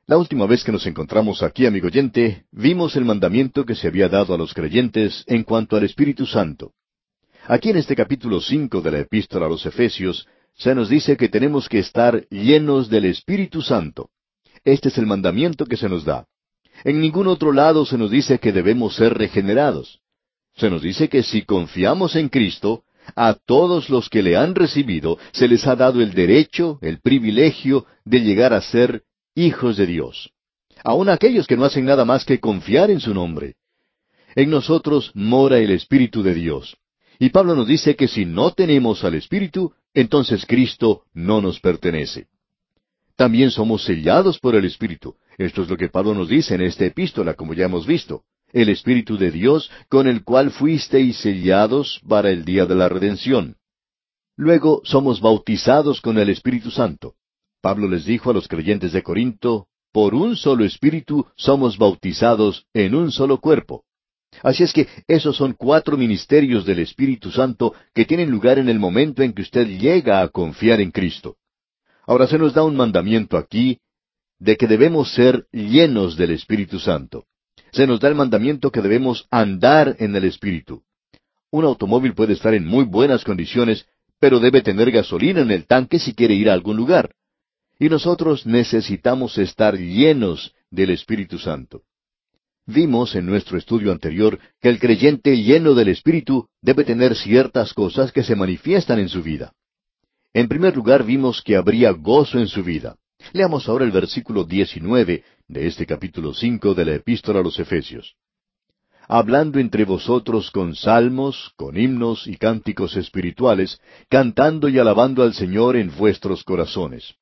La última vez que nos encontramos aquí, amigo oyente, vimos el mandamiento que se había dado a los creyentes en cuanto al Espíritu Santo. Aquí en este capítulo 5 de la Epístola a los Efesios, se nos dice que tenemos que estar llenos del Espíritu Santo. Este es el mandamiento que se nos da. En ningún otro lado se nos dice que debemos ser regenerados. Se nos dice que si confiamos en Cristo, a todos los que le han recibido se les ha dado el derecho, el privilegio de llegar a ser hijos de Dios. Aun aquellos que no hacen nada más que confiar en su nombre. En nosotros mora el Espíritu de Dios. Y Pablo nos dice que si no tenemos al Espíritu, entonces Cristo no nos pertenece. También somos sellados por el Espíritu. Esto es lo que Pablo nos dice en esta epístola, como ya hemos visto. El Espíritu de Dios, con el cual fuisteis sellados para el día de la redención. Luego somos bautizados con el Espíritu Santo. Pablo les dijo a los creyentes de Corinto, por un solo Espíritu somos bautizados en un solo cuerpo. Así es que esos son 4 ministerios del Espíritu Santo que tienen lugar en el momento en que usted llega a confiar en Cristo. Ahora se nos da un mandamiento aquí de que debemos ser llenos del Espíritu Santo. Se nos da el mandamiento que debemos andar en el Espíritu. Un automóvil puede estar en muy buenas condiciones, pero debe tener gasolina en el tanque si quiere ir a algún lugar. Y nosotros necesitamos estar llenos del Espíritu Santo. Vimos en nuestro estudio anterior que el creyente lleno del Espíritu debe tener ciertas cosas que se manifiestan en su vida. En primer lugar vimos que habría gozo en su vida. Leamos ahora el versículo 19 de este capítulo 5 de la Epístola a los Efesios. Hablando entre vosotros con salmos, con himnos y cánticos espirituales, cantando y alabando al Señor en vuestros corazones.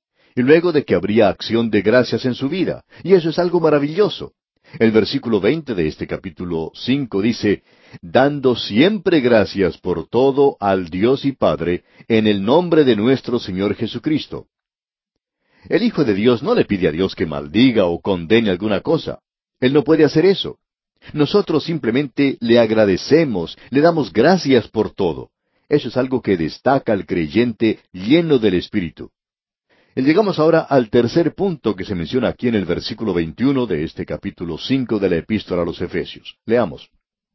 Y luego de que habría acción de gracias en su vida, y eso es algo maravilloso. El versículo 20 de este capítulo 5 dice, dando siempre gracias por todo al Dios y Padre, en el nombre de nuestro Señor Jesucristo. El Hijo de Dios no le pide a Dios que maldiga o condene alguna cosa. Él no puede hacer eso. Nosotros simplemente le agradecemos, le damos gracias por todo. Eso es algo que destaca al creyente lleno del Espíritu. Y llegamos ahora al tercer punto que se menciona aquí en el versículo 21 de este capítulo 5 de la Epístola a los Efesios. Leamos.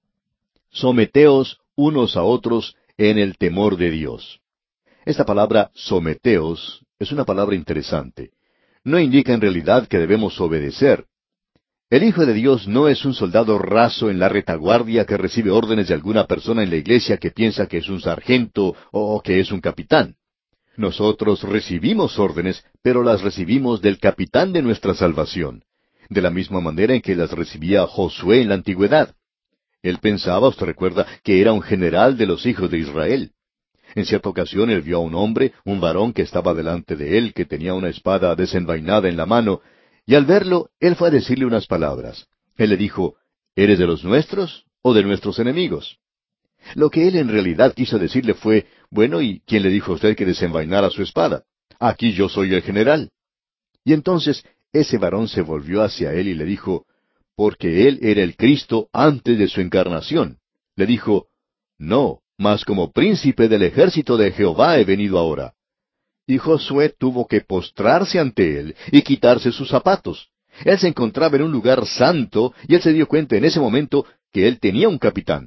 Someteos unos a otros en el temor de Dios. Esta palabra someteos es una palabra interesante. No indica en realidad que debemos obedecer. El Hijo de Dios no es un soldado raso en la retaguardia que recibe órdenes de alguna persona en la iglesia que piensa que es un sargento o que es un capitán. Nosotros recibimos órdenes, pero las recibimos del capitán de nuestra salvación, de la misma manera en que las recibía Josué en la antigüedad. Él pensaba, usted recuerda, que era un general de los hijos de Israel. En cierta ocasión él vio a un hombre, un varón que estaba delante de él, que tenía una espada desenvainada en la mano, y al verlo, él fue a decirle unas palabras. Él le dijo, ¿eres de los nuestros o de nuestros enemigos? Lo que él en realidad quiso decirle fue, bueno, ¿y quién le dijo a usted que desenvainara su espada? Aquí yo soy el general. Y entonces ese varón se volvió hacia él y le dijo, porque él era el Cristo antes de su encarnación. Le dijo, no, mas como príncipe del ejército de Jehová he venido ahora. Y Josué tuvo que postrarse ante él y quitarse sus zapatos. Él se encontraba en un lugar santo y él se dio cuenta en ese momento que él tenía un capitán.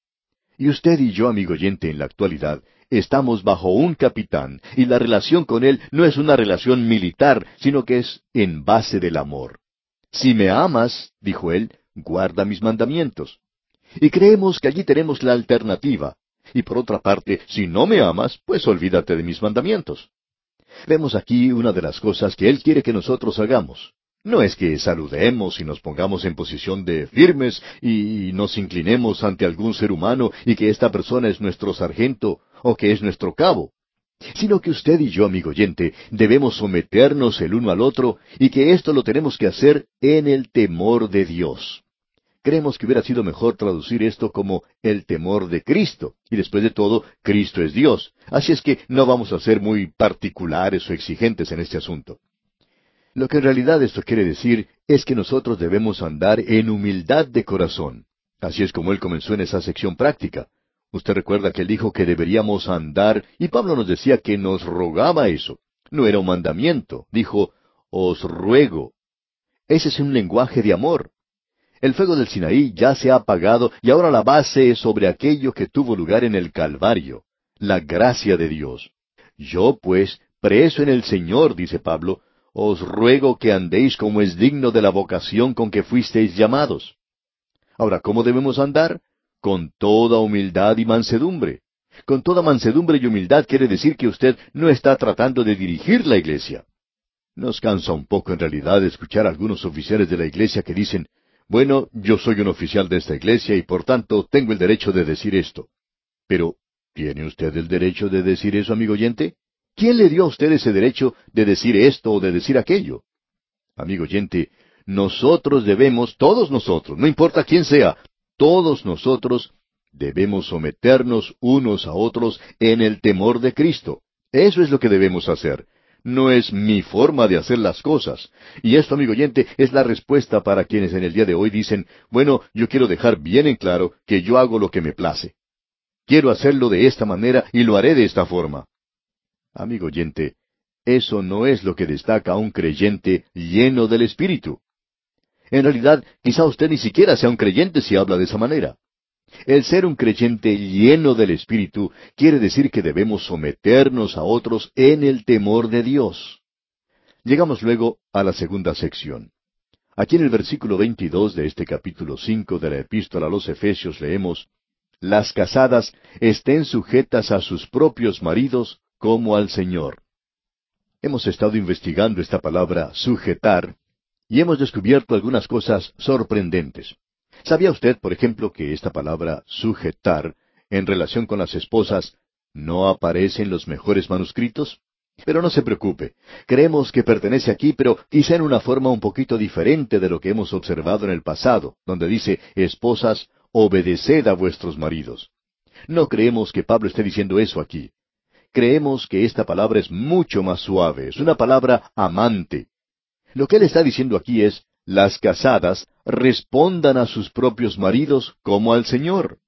Y usted y yo, amigo oyente, en la actualidad, estamos bajo un capitán, y la relación con él no es una relación militar, sino que es en base del amor. Si me amas, dijo él, guarda mis mandamientos. Y creemos que allí tenemos la alternativa. Y por otra parte, si no me amas, pues olvídate de mis mandamientos. Vemos aquí una de las cosas que Él quiere que nosotros hagamos. No es que saludemos y nos pongamos en posición de firmes y nos inclinemos ante algún ser humano y que esta persona es nuestro sargento o que es nuestro cabo, sino que usted y yo, amigo oyente, debemos someternos el uno al otro y que esto lo tenemos que hacer en el temor de Dios. Creemos que hubiera sido mejor traducir esto como el temor de Cristo. Y después de todo, Cristo es Dios. Así es que no vamos a ser muy particulares o exigentes en este asunto. Lo que en realidad esto quiere decir es que nosotros debemos andar en humildad de corazón. Así es como él comenzó en esa sección práctica. Usted recuerda que él dijo que deberíamos andar, y Pablo nos decía que nos rogaba eso. No era un mandamiento. Dijo, os ruego. Ese es un lenguaje de amor. El fuego del Sinaí ya se ha apagado y ahora la base es sobre aquello que tuvo lugar en el Calvario, la gracia de Dios. Yo, pues, preso en el Señor, dice Pablo, os ruego que andéis como es digno de la vocación con que fuisteis llamados. Ahora, ¿cómo debemos andar? Con toda humildad y mansedumbre. Con toda mansedumbre y humildad quiere decir que usted no está tratando de dirigir la iglesia. Nos cansa un poco en realidad escuchar a algunos oficiales de la iglesia que dicen, bueno, yo soy un oficial de esta iglesia y por tanto tengo el derecho de decir esto. Pero, ¿tiene usted el derecho de decir eso, amigo oyente? ¿Quién le dio a usted ese derecho de decir esto o de decir aquello? Amigo oyente, nosotros debemos, todos nosotros, no importa quién sea, todos nosotros debemos someternos unos a otros en el temor de Cristo. Eso es lo que debemos hacer. No es mi forma de hacer las cosas. Y esto, amigo oyente, es la respuesta para quienes en el día de hoy dicen, bueno, yo quiero dejar bien en claro que yo hago lo que me place. Quiero hacerlo de esta manera y lo haré de esta forma. Amigo oyente, eso no es lo que destaca a un creyente lleno del Espíritu. En realidad, quizá usted ni siquiera sea un creyente si habla de esa manera. El ser un creyente lleno del Espíritu quiere decir que debemos someternos a otros en el temor de Dios. Llegamos luego a la segunda sección. Aquí en el versículo 22 de este capítulo 5 de la Epístola a los Efesios leemos, las casadas estén sujetas a sus propios maridos como al Señor. Hemos estado investigando esta palabra sujetar y hemos descubierto algunas cosas sorprendentes. ¿Sabía usted, por ejemplo, que esta palabra sujetar, en relación con las esposas, no aparece en los mejores manuscritos? Pero no se preocupe, creemos que pertenece aquí, pero quizá en una forma un poquito diferente de lo que hemos observado en el pasado, donde dice, esposas, obedeced a vuestros maridos. No creemos que Pablo esté diciendo eso aquí. Creemos que esta palabra es mucho más suave, es una palabra amante. Lo que él está diciendo aquí es, las casadas respondan a sus propios maridos como al Señor.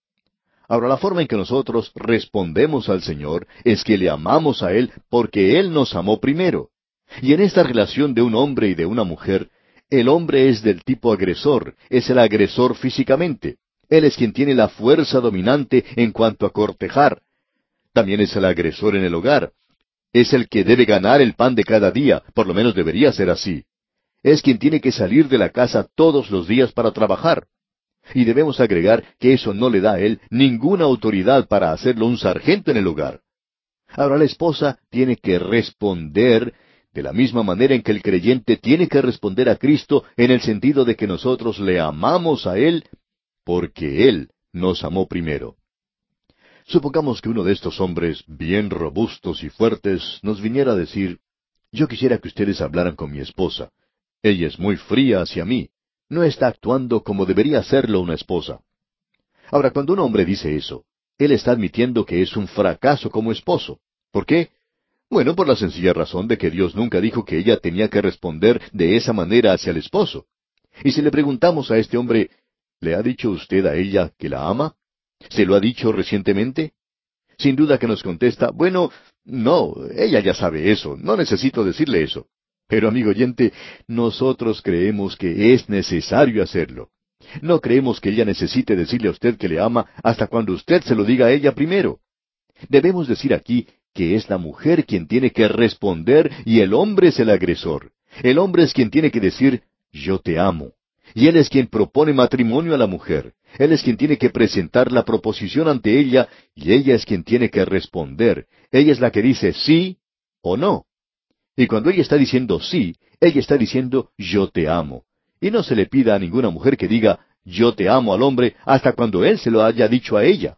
Ahora, la forma en que nosotros respondemos al Señor es que le amamos a Él porque Él nos amó primero. Y en esta relación de un hombre y de una mujer, el hombre es del tipo agresor, es el agresor físicamente. Él es quien tiene la fuerza dominante en cuanto a cortejar. También es el agresor en el hogar. Es el que debe ganar el pan de cada día, por lo menos debería ser así. Es quien tiene que salir de la casa todos los días para trabajar. Y debemos agregar que eso no le da a él ninguna autoridad para hacerlo un sargento en el hogar. Ahora la esposa tiene que responder de la misma manera en que el creyente tiene que responder a Cristo en el sentido de que nosotros le amamos a Él porque Él nos amó primero. Supongamos que uno de estos hombres bien robustos y fuertes nos viniera a decir, yo quisiera que ustedes hablaran con mi esposa. Ella es muy fría hacia mí. No está actuando como debería hacerlo una esposa. Ahora, cuando un hombre dice eso, él está admitiendo que es un fracaso como esposo. ¿Por qué? Bueno, por la sencilla razón de que Dios nunca dijo que ella tenía que responder de esa manera hacia el esposo. Y si le preguntamos a este hombre, ¿le ha dicho usted a ella que la ama? ¿Se lo ha dicho recientemente? Sin duda que nos contesta, bueno, no, ella ya sabe eso, no necesito decirle eso. Pero amigo oyente, nosotros creemos que es necesario hacerlo. No creemos que ella necesite decirle a usted que le ama hasta cuando usted se lo diga a ella primero. Debemos decir aquí que es la mujer quien tiene que responder y el hombre es el agresor. El hombre es quien tiene que decir, yo te amo. Y él es quien propone matrimonio a la mujer. Él es quien tiene que presentar la proposición ante ella y ella es quien tiene que responder. Ella es la que dice sí o no. Y cuando ella está diciendo sí, ella está diciendo yo te amo. Y no se le pida a ninguna mujer que diga yo te amo al hombre hasta cuando él se lo haya dicho a ella.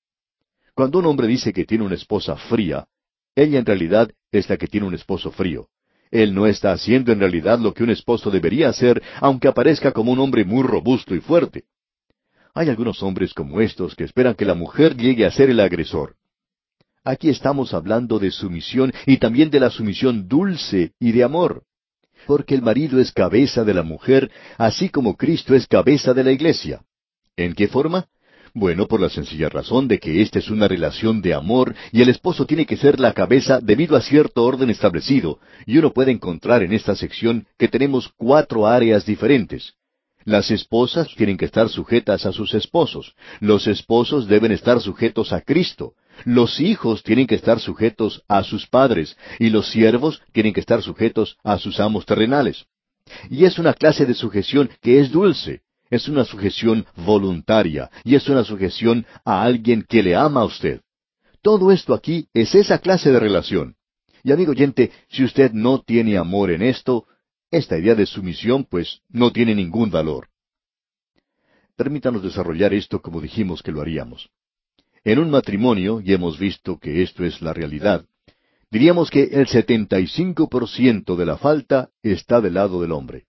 Cuando un hombre dice que tiene una esposa fría, ella en realidad es la que tiene un esposo frío. Él no está haciendo en realidad lo que un esposo debería hacer, aunque aparezca como un hombre muy robusto y fuerte. Hay algunos hombres como estos que esperan que la mujer llegue a ser el agresor. Aquí estamos hablando de sumisión y también de la sumisión dulce y de amor. Porque el marido es cabeza de la mujer, así como Cristo es cabeza de la iglesia. ¿En qué forma? Bueno, por la sencilla razón de que esta es una relación de amor y el esposo tiene que ser la cabeza debido a cierto orden establecido, y uno puede encontrar en esta sección que tenemos cuatro áreas diferentes. Las esposas tienen que estar sujetas a sus esposos, los esposos deben estar sujetos a Cristo, los hijos tienen que estar sujetos a sus padres, y los siervos tienen que estar sujetos a sus amos terrenales. Y es una clase de sujeción que es dulce, es una sujeción voluntaria, y es una sujeción a alguien que le ama a usted. Todo esto aquí es esa clase de relación. Y amigo oyente, si usted no tiene amor en esto, esta idea de sumisión pues no tiene ningún valor. Permítanos desarrollar esto como dijimos que lo haríamos. En un matrimonio, y hemos visto que esto es la realidad, diríamos que el 75% de la falta está del lado del hombre.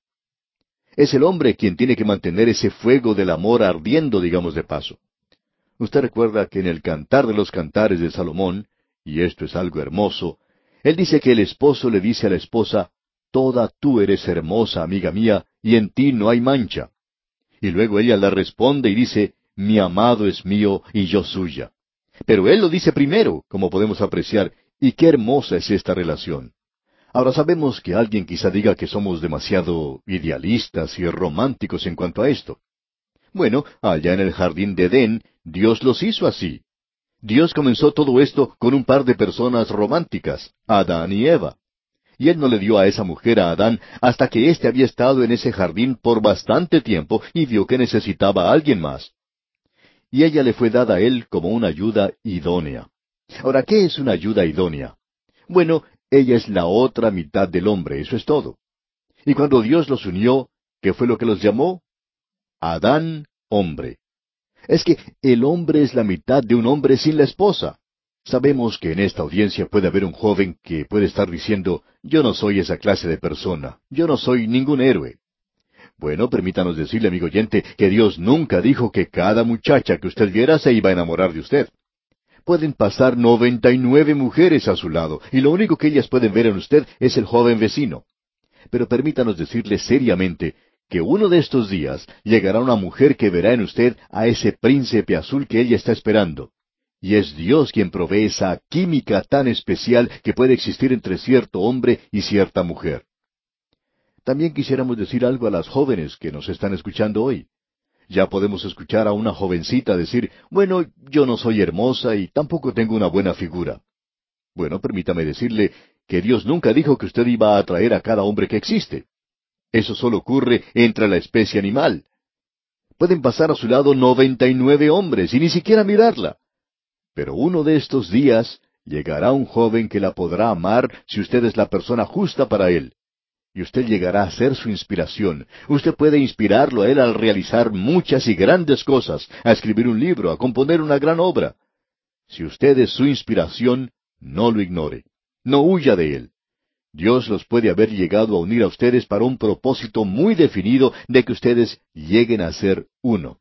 Es el hombre quien tiene que mantener ese fuego del amor ardiendo, digamos de paso. Usted recuerda que en el Cantar de los Cantares de Salomón, y esto es algo hermoso, él dice que el esposo le dice a la esposa, «Toda tú eres hermosa, amiga mía, y en ti no hay mancha». Y luego ella le responde y dice, «Mi amado es mío y yo suya». Pero él lo dice primero, como podemos apreciar, y qué hermosa es esta relación. Ahora sabemos que alguien quizá diga que somos demasiado idealistas y románticos en cuanto a esto. Bueno, allá en el jardín de Edén, Dios los hizo así. Dios comenzó todo esto con un par de personas románticas, Adán y Eva. Y Él no le dio a esa mujer a Adán hasta que éste había estado en ese jardín por bastante tiempo y vio que necesitaba a alguien más. Y ella le fue dada a él como una ayuda idónea. Ahora, ¿qué es una ayuda idónea? Bueno, ella es la otra mitad del hombre, eso es todo. Y cuando Dios los unió, ¿qué fue lo que los llamó? Adán, hombre. Es que el hombre es la mitad de un hombre sin la esposa. Sabemos que en esta audiencia puede haber un joven que puede estar diciendo, yo no soy esa clase de persona, yo no soy ningún héroe. Bueno, permítanos decirle, amigo oyente, que Dios nunca dijo que cada muchacha que usted viera se iba a enamorar de usted. Pueden pasar 99 mujeres a su lado, y lo único que ellas pueden ver en usted es el joven vecino. Pero permítanos decirle seriamente que uno de estos días llegará una mujer que verá en usted a ese príncipe azul que ella está esperando. Y es Dios quien provee esa química tan especial que puede existir entre cierto hombre y cierta mujer. También quisiéramos decir algo a las jóvenes que nos están escuchando hoy. Ya podemos escuchar a una jovencita decir, bueno, yo no soy hermosa y tampoco tengo una buena figura. Bueno, permítame decirle que Dios nunca dijo que usted iba a atraer a cada hombre que existe. Eso solo ocurre entre la especie animal. Pueden pasar a su lado 99 hombres y ni siquiera mirarla. Pero uno de estos días llegará un joven que la podrá amar si usted es la persona justa para él. Y usted llegará a ser su inspiración. Usted puede inspirarlo a él al realizar muchas y grandes cosas, a escribir un libro, a componer una gran obra. Si usted es su inspiración, no lo ignore. No huya de él. Dios los puede haber llegado a unir a ustedes para un propósito muy definido de que ustedes lleguen a ser uno.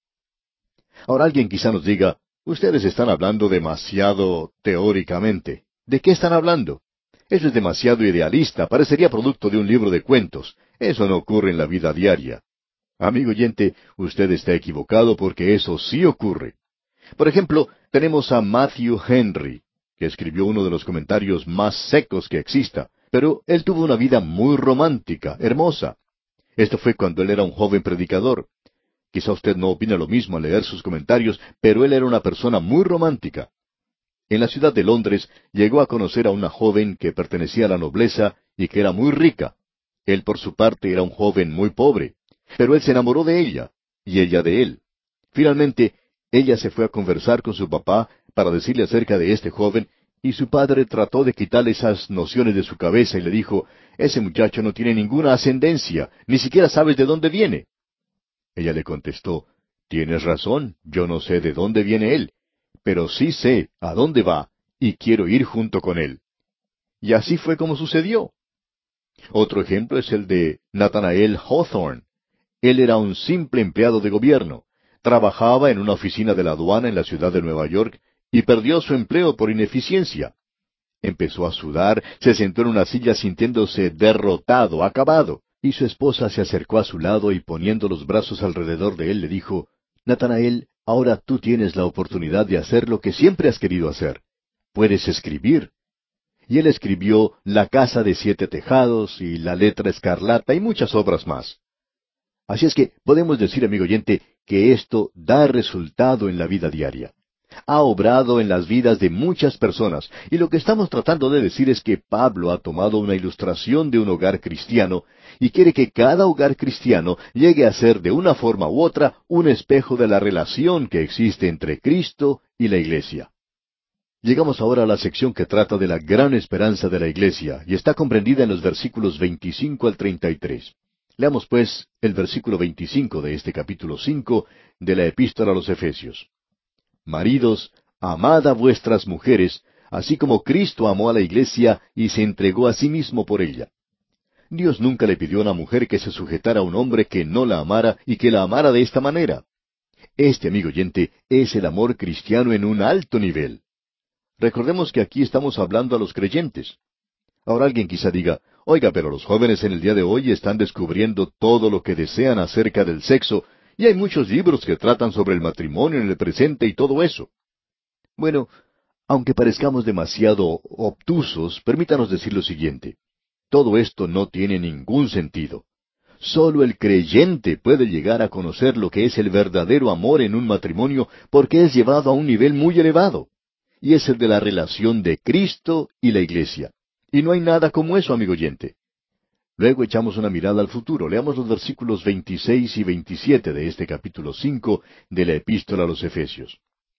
Ahora alguien quizá nos diga, ustedes están hablando demasiado teóricamente. ¿De qué están hablando? Eso es demasiado idealista, parecería producto de un libro de cuentos. Eso no ocurre en la vida diaria. Amigo oyente, usted está equivocado porque eso sí ocurre. Por ejemplo, tenemos a Matthew Henry, que escribió uno de los comentarios más secos que exista, pero él tuvo una vida muy romántica, hermosa. Esto fue cuando él era un joven predicador. Quizá usted no opina lo mismo al leer sus comentarios, pero él era una persona muy romántica. En la ciudad de Londres llegó a conocer a una joven que pertenecía a la nobleza y que era muy rica. Él por su parte era un joven muy pobre, pero él se enamoró de ella, y ella de él. Finalmente, ella se fue a conversar con su papá para decirle acerca de este joven, y su padre trató de quitarle esas nociones de su cabeza y le dijo, ese muchacho no tiene ninguna ascendencia, ni siquiera sabes de dónde viene. Ella le contestó, tienes razón, yo no sé de dónde viene él, pero sí sé a dónde va, y quiero ir junto con él. Y así fue como sucedió. Otro ejemplo es el de Nathanael Hawthorne. Él era un simple empleado de gobierno. Trabajaba en una oficina de la aduana en la ciudad de Nueva York y perdió su empleo por ineficiencia. Empezó a sudar, se sentó en una silla sintiéndose derrotado, acabado, y su esposa se acercó a su lado y poniendo los brazos alrededor de él le dijo, Nathanael, Ahora tú tienes la oportunidad de hacer lo que siempre has querido hacer. Puedes escribir. Y él escribió La casa de 7 tejados y La letra escarlata y muchas obras más. Así es que podemos decir, amigo oyente, que esto da resultado en la vida diaria. Ha obrado en las vidas de muchas personas, y lo que estamos tratando de decir es que Pablo ha tomado una ilustración de un hogar cristiano y quiere que cada hogar cristiano llegue a ser de una forma u otra un espejo de la relación que existe entre Cristo y la iglesia. Llegamos ahora a la sección que trata de la gran esperanza de la iglesia, y está comprendida en los versículos 25 al 33. Leamos pues el versículo 25 de este capítulo 5 de la Epístola a los Efesios. Maridos, amad a vuestras mujeres, así como Cristo amó a la iglesia y se entregó a sí mismo por ella. Dios nunca le pidió a una mujer que se sujetara a un hombre que no la amara y que la amara de esta manera. Este, amigo oyente, es el amor cristiano en un alto nivel. Recordemos que aquí estamos hablando a los creyentes. Ahora alguien quizá diga, oiga, pero los jóvenes en el día de hoy están descubriendo todo lo que desean acerca del sexo, y hay muchos libros que tratan sobre el matrimonio en el presente y todo eso. Bueno, aunque parezcamos demasiado obtusos, permítanos decir lo siguiente. Todo esto no tiene ningún sentido. Solo el creyente puede llegar a conocer lo que es el verdadero amor en un matrimonio porque es llevado a un nivel muy elevado. Y es el de la relación de Cristo y la iglesia. Y no hay nada como eso, amigo oyente. Luego echamos una mirada al futuro. Leamos los versículos 26 y 27 de este capítulo 5 de la Epístola a los Efesios.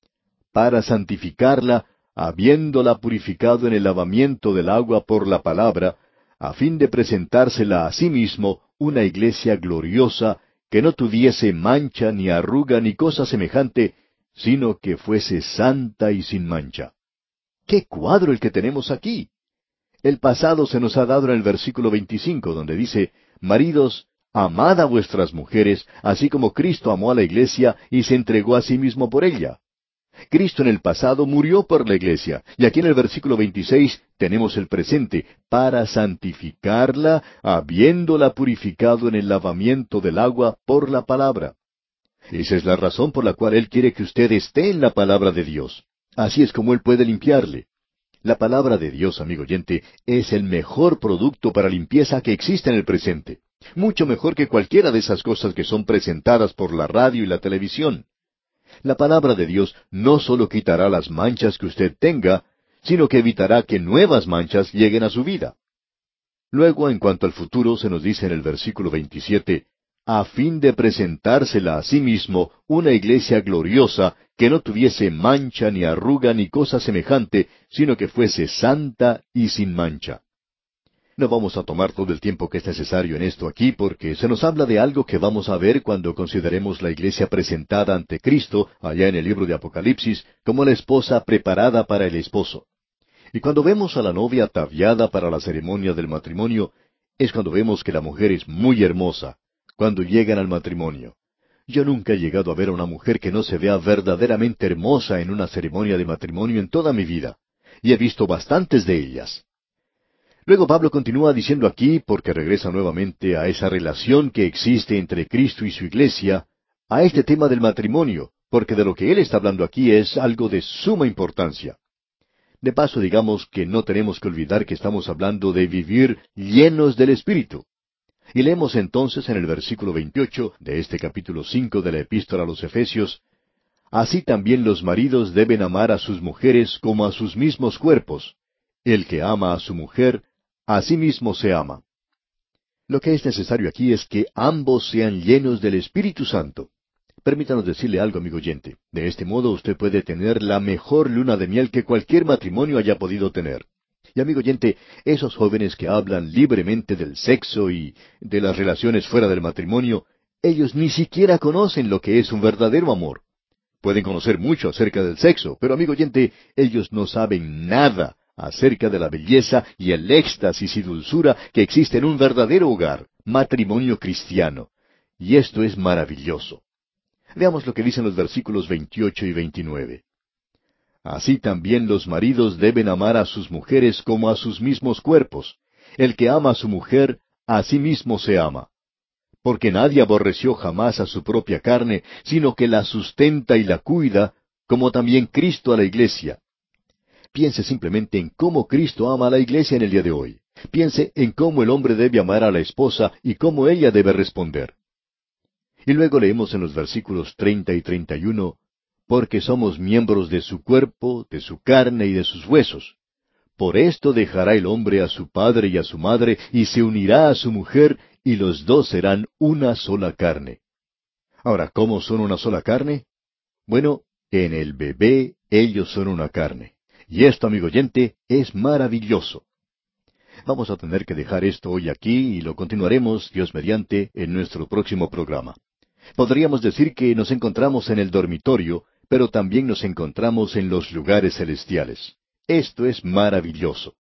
Para santificarla, habiéndola purificado en el lavamiento del agua por la palabra, a fin de presentársela a sí mismo una iglesia gloriosa, que no tuviese mancha, ni arruga, ni cosa semejante, sino que fuese santa y sin mancha. ¡Qué cuadro el que tenemos aquí! El pasado se nos ha dado en el versículo 25, donde dice, Maridos, amad a vuestras mujeres, así como Cristo amó a la iglesia y se entregó a sí mismo por ella. Cristo en el pasado murió por la iglesia, y aquí en el versículo 26 tenemos el presente, para santificarla, habiéndola purificado en el lavamiento del agua por la palabra. Esa es la razón por la cual Él quiere que usted esté en la palabra de Dios. Así es como Él puede limpiarle. La palabra de Dios, amigo oyente, es el mejor producto para limpieza que existe en el presente. Mucho mejor que cualquiera de esas cosas que son presentadas por la radio y la televisión. La palabra de Dios no solo quitará las manchas que usted tenga, sino que evitará que nuevas manchas lleguen a su vida. Luego, en cuanto al futuro, se nos dice en el versículo 27, a fin de presentársela a sí mismo una iglesia gloriosa, que no tuviese mancha, ni arruga, ni cosa semejante, sino que fuese santa y sin mancha. No vamos a tomar todo el tiempo que es necesario en esto aquí, porque se nos habla de algo que vamos a ver cuando consideremos la iglesia presentada ante Cristo, allá en el libro de Apocalipsis, como la esposa preparada para el esposo. Y cuando vemos a la novia ataviada para la ceremonia del matrimonio, es cuando vemos que la mujer es muy hermosa, cuando llegan al matrimonio. Yo nunca he llegado a ver a una mujer que no se vea verdaderamente hermosa en una ceremonia de matrimonio en toda mi vida, y he visto bastantes de ellas. Luego Pablo continúa diciendo aquí, porque regresa nuevamente a esa relación que existe entre Cristo y su iglesia, a este tema del matrimonio, porque de lo que él está hablando aquí es algo de suma importancia. De paso, digamos que no tenemos que olvidar que estamos hablando de vivir llenos del Espíritu. Y leemos entonces en el versículo 28 de este capítulo 5 de la Epístola a los Efesios, Así también los maridos deben amar a sus mujeres como a sus mismos cuerpos. El que ama a su mujer, a sí mismo se ama. Lo que es necesario aquí es que ambos sean llenos del Espíritu Santo. Permítanos decirle algo, amigo oyente. De este modo usted puede tener la mejor luna de miel que cualquier matrimonio haya podido tener. Y amigo oyente, esos jóvenes que hablan libremente del sexo y de las relaciones fuera del matrimonio, ellos ni siquiera conocen lo que es un verdadero amor. Pueden conocer mucho acerca del sexo, pero amigo oyente, ellos no saben nada acerca de la belleza y el éxtasis y dulzura que existe en un verdadero hogar, matrimonio cristiano. Y esto es maravilloso. Veamos lo que dicen los versículos 28 y 29. Así también los maridos deben amar a sus mujeres como a sus mismos cuerpos. El que ama a su mujer, a sí mismo se ama. porque nadie aborreció jamás a su propia carne, sino que la sustenta y la cuida, como también Cristo a la iglesia. Piense simplemente en cómo Cristo ama a la iglesia en el día de hoy. Piense en cómo el hombre debe amar a la esposa y cómo ella debe responder. Y luego leemos en los versículos 30 y 31, porque somos miembros de su cuerpo, de su carne y de sus huesos. Por esto dejará el hombre a su padre y a su madre, y se unirá a su mujer, y los dos serán una sola carne. Ahora, ¿cómo son una sola carne? Bueno, en el bebé ellos son una carne. Y esto, amigo oyente, es maravilloso. Vamos a tener que dejar esto hoy aquí y lo continuaremos, Dios mediante, en nuestro próximo programa. Podríamos decir que nos encontramos en el dormitorio, pero también nos encontramos en los lugares celestiales. Esto es maravilloso.